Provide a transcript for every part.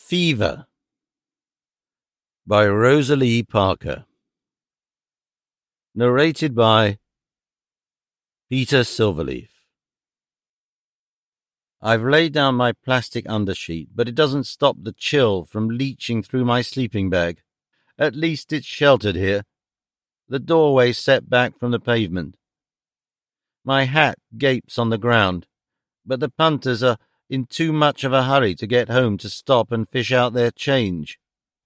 Fever by Rosalie Parker. Narrated by Peter Silverleaf. I've laid down my plastic undersheet, but it doesn't stop the chill from leaching through my sleeping bag. At least it's sheltered here. The doorway set back from the pavement. My hat gapes on the ground, but the punters are in too much of a hurry to get home to stop and fish out their change.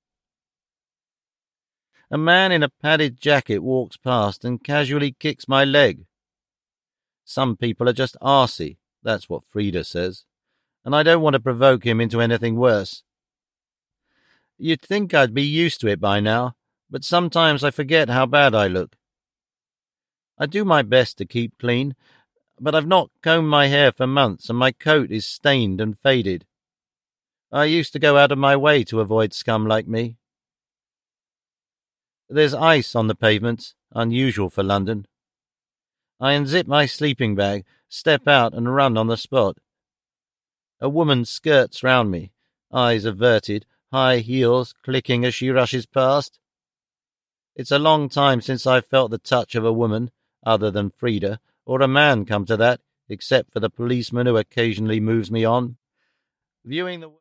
A man in a padded jacket walks past and casually kicks my leg. Some people are just arsey, that's what Frida says, and I don't want to provoke him into anything worse. You'd think I'd be used to it by now, but sometimes I forget how bad I look. I do my best to keep clean, but I've not combed my hair for months and my coat is stained and faded. I used to go out of my way to avoid scum like me. There's ice on the pavements, unusual for London. I unzip my sleeping bag, step out and run on the spot. A woman skirts round me, eyes averted, high heels clicking as she rushes past. It's a long time since I've felt the touch of a woman, other than Frida, or a man come to that, except for the policeman who occasionally moves me on. Viewing the